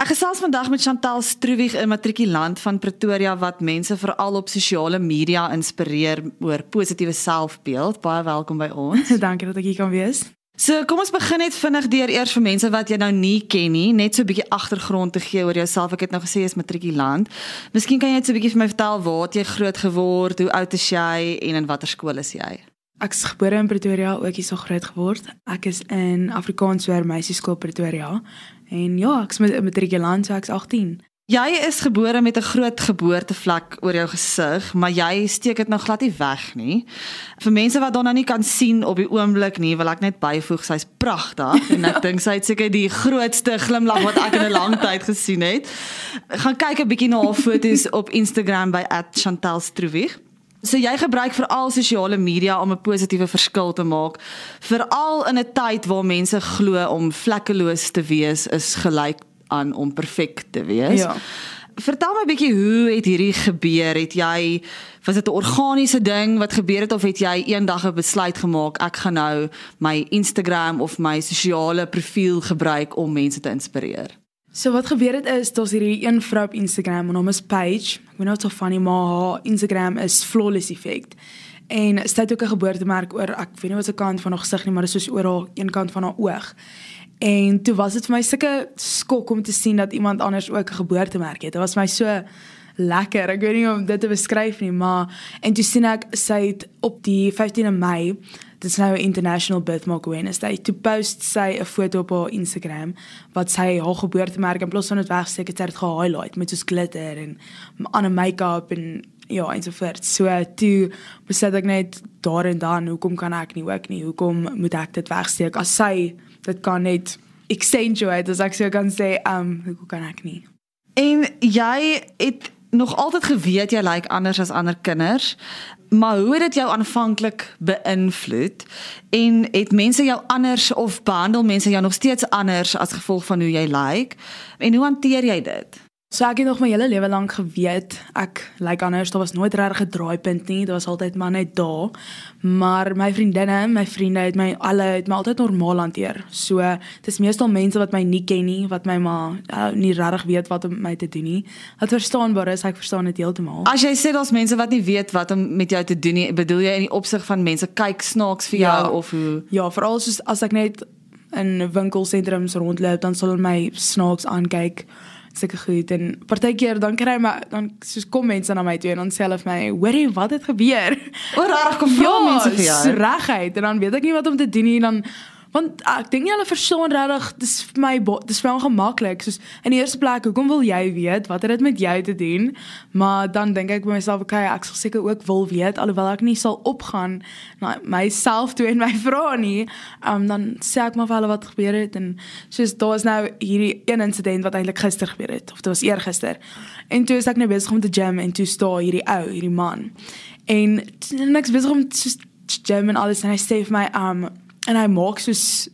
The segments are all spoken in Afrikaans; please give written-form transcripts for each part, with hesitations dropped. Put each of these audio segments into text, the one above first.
Ek gesels vandag met Chantal Struwig, 'n matrikulant van Pretoria wat mense veral op sosiale media inspireer oor positiewe selfbeeld. Baie welkom by ons. Dankie dat ek hier kan wees. So, kom ons begin net vinnig deur eers vir mense wat jy nou nie ken nie, net so 'n bietjie agtergrond te gee oor jouself. Ek het nou gesê jy is matrikulant. Miskien kan jy net so 'n bietjie vir my vertel waar het jy groot geword, hoe oud is jy en in watter skool is jy? Ek is gebore in Pretoria, ook hier so groot geword. Ek is in Afrikaanshoër Meisieskool Pretoria. En ja, ek is matrikulant, so ek is 18. Jy is gebore met 'n groot geboortevlek oor jou gesig, maar jy steek dit nou glad nie weg nie. Vir mense wat daarna nie kan sien op die oomblik nie, wil ek net byvoeg, sy's pragtig en ek dink sy het seker die grootste glimlag wat ek in 'n lang tyd gesien het. Gaan kyk 'n bietjie na haar foto's op Instagram by @chantalstruwig. So jy gebruik veral sosiale media om 'n positiewe verskil te maak, veral in 'n tyd waar mense glo om vlekkeloos te wees is gelyk aan om perfek te wees. Ja. Vertel my 'n bietjie, hoe het hierdie gebeur? Was dit 'n organiese ding wat gebeur het, of het jy eendag 'n besluit gemaak, ek gaan nou my Instagram of my sosiale profiel gebruik om mense te inspireer? So wat gebeur het is, daar's hierdie een vrou op Instagram, haar naam is Paige. Ek weet nou so funny, maar haar Instagram is Flawless Effect. En sy het ook 'n geboortemerk oor, ek weet nie wat se kant van haar gesig nie, maar dit is soos oor haar een kant van haar oog. En toe was dit vir my sulke skok om te sien dat iemand anders ook 'n geboortemerk het. Dit was my so lekker, ek weet nie om dit te beskryf nie, maar en toe sien ek, sy het op die 15de Mei, dit is nou International Birthmark Awareness Day, toe post sy 'n foto op haar Instagram, wat sy haar geboortemerk, in plaas van het wegsteek, het sy dit gehighlight, met soos glitter en ander make-up en ja, ensovoort. So toe besluit ek net daar en dan, hoekom kan ek nie ook nie, hoekom moet ek dit wegsteek, as sy dit kan net accentuate, as ek so kan sê, hoekom kan ek nie? En jy het nog altyd geweet jy lyk anders as ander kinders, maar hoe het dit jou aanvanklik beïnvloed? En het mense jou anders, of behandel mense jou nog steeds anders as gevolg van hoe jy lyk? En hoe hanteer jy dit? So ek het nog my hele lewe lank geweet, ek lyk anders, daar was nooit regtig 'n draaipunt nie, daar was altyd maar net daar, maar my vriendinne, my vriende het my altyd normaal hanteer, so het is meestal mense wat my nie ken nie, wat my maar nie regtig weet wat om my te doen nie, wat verstaanbaar is, ek verstaan dit heeltemal. As jy sê daar's mense wat nie weet wat om met jou te doen nie, bedoel jy in die opsig van mense kyk snaaks vir jou, of hoe? Ja, veral soos as ek net in winkelsentrums rondloop, dan sal hulle my snaaks aankyk, sulke goed, en partykeer dan kry my, dan soos kom mense na my toe en dan sê hulle vir my, hoorie, wat het gebeur? Rarig kom mense vir jou? Ja, regheid, en dan weet ek nie wat om te doen nie, want ek dink nie hulle verstaan regtig, dis vir my ongemaklik, soos in die eerste plek, hoekom wil jy weet, wat het dit met jou te doen? Maar dan dink ek by myself, okay, ek sal seker ook wil weet, alhoewel ek nie sal opgaan na myself toe en my vra nie, dan sê ek maar vir hulle wat gebeur het, en soos daar is nou hierdie een incident wat eintlik gister gebeur het, of dit was eergister, en toe is ek nou besig om te gym, en toe staan hierdie man, en ek is besig om te gym en alles, en hy sê vir my, en hy maak soos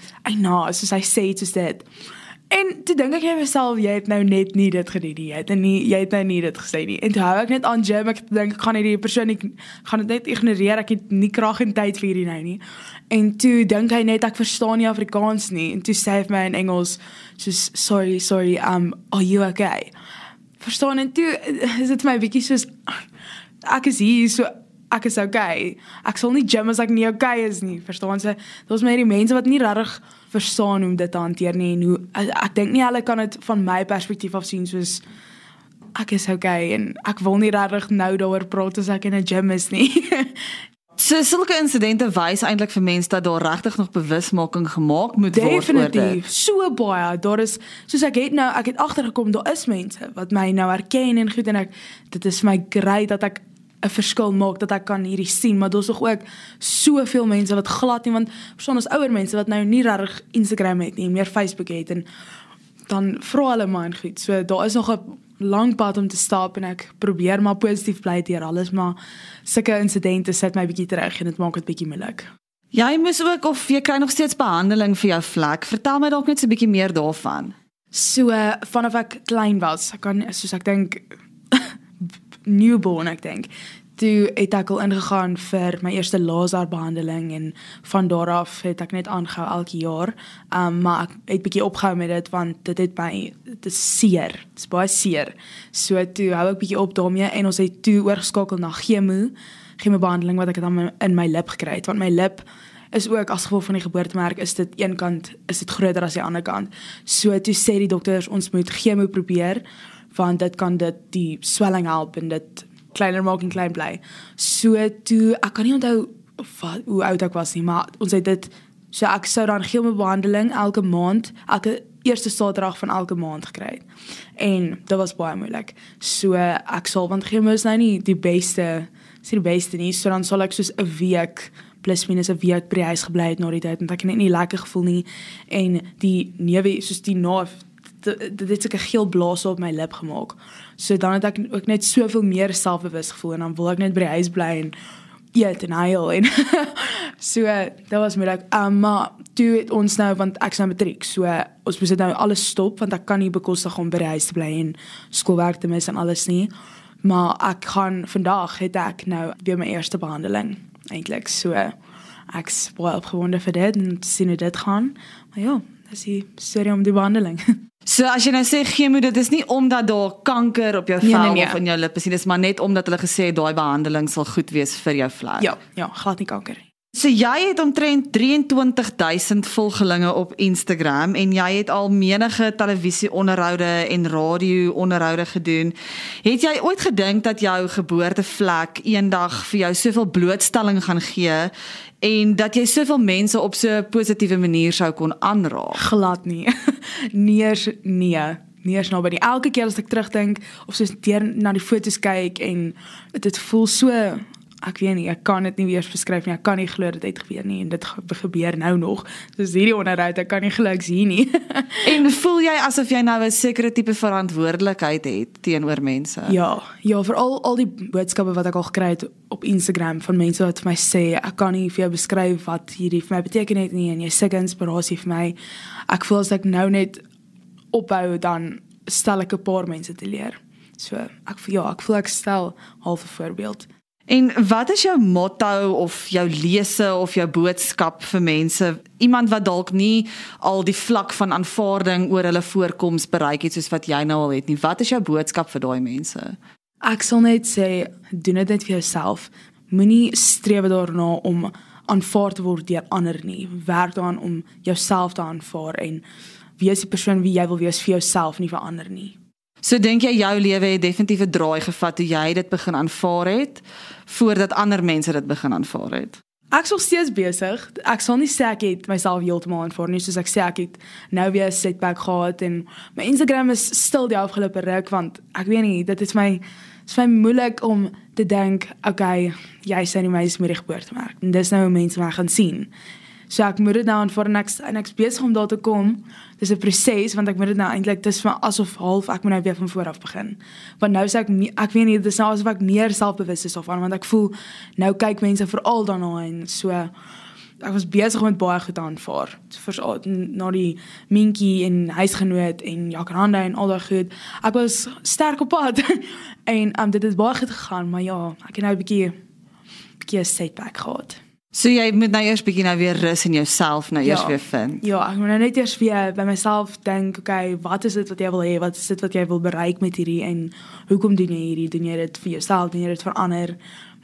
hy sê soos dit. En toe dink ek by myself, jy het nou net nie dit gedoen nie, jy het nou nie dit gesê nie. En toe hou ek net aan gym, ek dink, ek gaan hierdie persoon, ek gaan dit net ignoreer, ek het nie krag en tyd vir hierdie nou nie. En toe dink hy net, ek verstaan nie Afrikaans nie, en toe sê hy vir my in Engels, soos, sorry, are you okay? Verstaan, en toe is dit vir my bietjie soos, ek is hier, so, ek is okay. Ek sal nie gym as ek nie okay is nie, verstaan sy? Daar's my hierdie mense wat nie regtig verstaan hoe om dit te hanteer nie, en hoe, ek dink nie hulle kan dit van my perspektief af sien, soos, ek is okay, en ek wil nie regtig nou daaroor praat as ek in 'n gym is nie. So sulke insidente wys eintlik vir mense dat daar regtig nog bewusmaking gemaak moet word oor dit. Definitief, so baie, daar is, soos ek het agtergekom, daar is mense wat my nou herken en goed, en dit is vir my great dat ek 'n verskil maak, dat ek kan hierdie sien, maar daar's ook soveel mense wat glad nie, want verstaan ons ouer mense wat nou nie regtig Instagram het nie, meer Facebook het, en dan vra hulle maar en goed, so daar is nog 'n lang pad om te stap, en ek probeer maar positief bly deur alles, maar sulke insidente sit my bietjie terug, en dit maak dit bietjie moeilik. Jy moes ook, of jy kry nog steeds behandeling vir jou vlek, vertel my dalk net so 'n bietjie meer daarvan. So, vanaf ek klein was, ek dink, newborn, ek dink, toe het ek al ingegaan vir my eerste laserbehandeling en van daar af het ek net aangehou elke jaar. Maar ek het bietjie opgehou met dit want dit is seer. Dit is baie seer. So toe hou ek bietjie op daarmee en ons het toe oorgeskakel na chemobehandeling wat ek dan in my lip gekry het, want my lip is ook as gevolg van die geboortemerk is dit een kant is dit groter as die ander kant. So toe sê die dokters ons moet chemo probeer want dit kan die swelling help en dit kleiner maak en klein bly. So toe ek kan nie onthou hoe oud ek was nie, maar ons het dit so ek sou dan chemobehandeling elke maand, elke eerste Saterdag van elke maand gekry. En dit was baie moeilik. So ek sal want chemo is nou nie die beste nie, so dan sal ek soos 'n week plus minus 'n week by die huis gebly het na die tyd, want ek het net nie lekker gevoel nie, en die newe, soos die naaf, dit het soke geel blaas op my lip gemaak, so dan het ek ook net soveel meer selfbewus gevoel, en dan wil ek net by die huis bly, en eet en huil, en so, dat was moeilik, maar toe het ons nou, want ek is nou matriek, so ons moes dit nou alles stop, want ek kan nie bekostig om by die huis te bly, en skoolwerk te mis en alles nie, maar vandag het ek nou weer my eerste behandeling, eintlik, so ek is baie opgewonde vir dit en te sien hoe dit gaan, maar ja, dit is die storie om die behandeling. So as jy nou sê chemo, dit is nie omdat daar kanker op jou vel of in jou lip is nie, dis maar net omdat hulle gesê het daai behandeling sal goed wees vir jou vlek. Ja, glad nie kanker. So jy het omtrent 23,000 volgelinge op Instagram en jy het al menige televisieonderhoude en radio-onderhoude gedoen. Het jy ooit gedink dat jou geboortevlek eendag vir jou soveel blootstelling gaan gee en dat jy soveel mense op so 'n positiewe manier sou kon aanraak? Glad nie. Nie eens nou by die elke keer as ek terugdink of soos deur na die foto's kyk en dit voel so, ek weet nie, ek kan dit nie weer beskryf nie, ek kan nie glo dit het gebeur nie, en dit gebeur nou nog, soos hierdie onderhoud, ek kan nie glo ek sien nie. En voel jy asof jy nou 'n sekere tipe verantwoordelikheid het teenoor mense? Ja, vir al die boodskappe wat ek al gekry het op Instagram, van mense wat vir my sê, ek kan nie vir jou beskryf wat hierdie vir my beteken het nie, en jy sulke inspirasie vir my, ek voel as ek nou net opbou, dan stel ek 'n paar mense te leer. So, ek voel ek stel half 'n voorbeeld. En wat is jou motto of jou lese of jou boodskap vir mense? Iemand wat dalk nie al die vlak van aanvaarding oor hulle voorkoms bereik het soos wat jy nou al het nie. Wat is jou boodskap vir daai mense? Ek sal net sê, doen dit net vir jouself. Moenie streef daarna om aanvaar te word deur ander nie. Werk daaraan om jouself te aanvaar en wees die persoon wie jy wil wees vir jouself, nie vir ander nie. So dink jy jou lewe het definitief 'n draai gevat toe jy dit begin aanvaar het, voordat ander mense dit begin aanvaar het? Ek is nog steeds besig. Ek sal nie sê ek het myself heeltemal aanvaar nie, soos ek sê ek het nou weer 'n setback gehad en my Instagram is stil die afgelope ruk, want ek weet nie, dit is my moeilik om te dink, okay, jy sê nie meisie met die geboortemerk, en dis nou hoe mense my gaan sien. So ek moet dit nou aanvaar en ek is besig om daar te kom. Dis 'n proses, want ek moet dit nou eintlik, dis vir asof half ek moet nou weer van voor af begin. Want nou sê ek weet nie, dis nou asof ek meer selfbewus is daarvan, want ek voel nou kyk mense veral daarna en so ek was besig met baie goed aanvaar. Veral na die Minkie en huisgenoot en Jacaranda en al daai goed. Ek was sterk op pad en dit het baie goed gegaan, maar ja, ek het nou 'n bietjie 'n setback gehad. So jy moet nou eers bietjie nou weer rus en jouself nou eers weer vind. Ja, ek moet nou net eers weer by myself dink, okay, wat is dit wat jy wil hê? Wat is dit wat jy wil bereik met hierdie en hoekom doen jy hierdie? Doen jy dit vir jouself? Doen jy dit vir ander?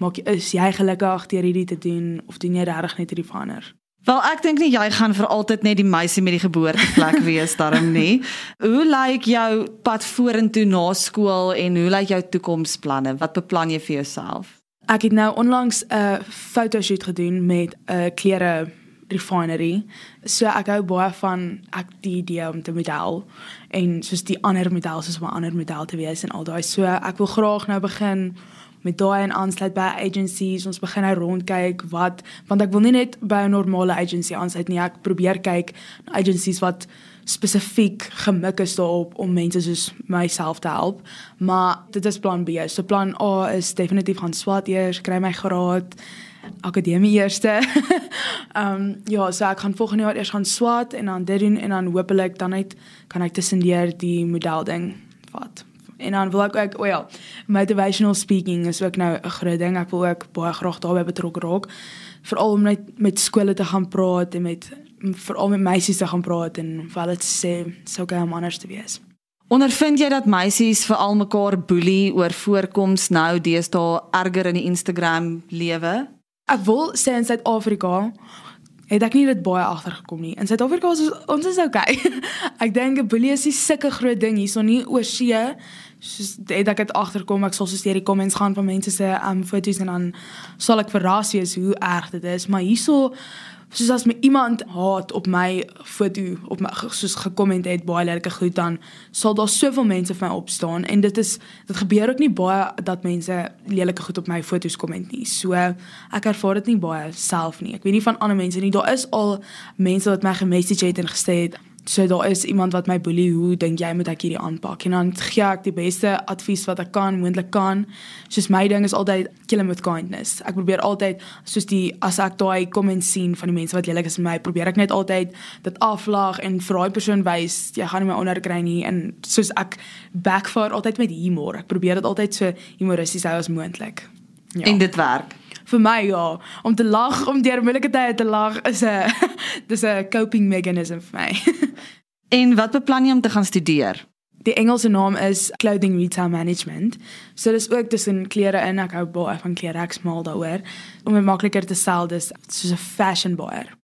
Is jy gelukkig deur hierdie te doen of doen jy regtig net hierdie vir ander? Wel, ek dink nie jy gaan vir altyd net die meisie met die geboortevlek wees daarom nie. Hoe lyk jou pad vorentoe na skool en hoe lyk jou toekomsplanne? Wat beplan jy vir jouself? Ek het nou onlangs 'n fotoshoot gedoen met 'n klere refinery. So ek hou baie van die idee om te model en soos die ander model, soos my ander model te wees en al daai. So ek wil graag nou begin met daai en aansluit by agencies. Ons begin nou rondkyk want ek wil nie net by 'n normale agency aansluit nie. Ek probeer kyk na agencies wat spesifiek gemik is daarop om mense soos myself te help, maar dit is plan B. So plan A is definitief gaan swat eers, kry my graad, akademie eerste. So ek gaan volgende jaar eers gaan swat en dan dit doen en dan hopelik dan kan ek tussendeur die model ding vat En dan wil ek ook, motivational speaking is ook nou 'n groot ding. Ek wil ook baie graag daarbey betrokke raak. Veral om net met skole te gaan praat en veral met meisies te gaan praat en vir hulle te sê, dis okay om anders te wees. Ondervind jy dat meisies veral mekaar boelie oor voorkoms nou deesdae erger in die Instagram lewe? Ek wil sê in Suid-Afrika het ek nie dit baie agtergekom nie. In Suid-Afrika ons is okay. Ek dink boelie is nie sulke groot ding hierso nie oor see. Soos het ek dit agterkom, ek sal soos deur die comments gaan van mense se foto's en dan sal ek verras wees hoe erg dit is, maar hierso soos as my iemand haat op my foto, soos gecomment het, baie lelike goed, dan sal daar soveel mense vir my opstaan, en dit gebeur ook nie baie, dat mense lelike goed op my foto's comment nie, so ek ervaar dit nie baie self nie, ek weet nie van ander mense nie, daar is al mense wat my gemessage het en gesê het, so daar is iemand wat my boelie, hoe dink jy moet ek hierdie aanpak, en dan gee ek die beste advies wat ek moontlik kan, soos my ding is altyd, kill him with kindness, ek probeer altyd, as ek daai comments sien van die mense wat lelik is met my, probeer ek net altyd dit aflag, en vir daai persoon wys, jy gaan nie my onderkry nie, en soos ek backfire altyd met humor, ek probeer dit altyd so humoristies hou as moontlik. Ja. En dit werk? Vir my, ja, om te lag, om deur moeilike tye te lag, dis 'n coping mechanism vir my. En wat beplan jy om te gaan studeer? Die Engelse naam is Clothing Retail Management. So dis ook tussen klere in, ek hou baie van klere, ek smaal daaroor. Om dit makliker te sel, dis soos 'n fashion buyer.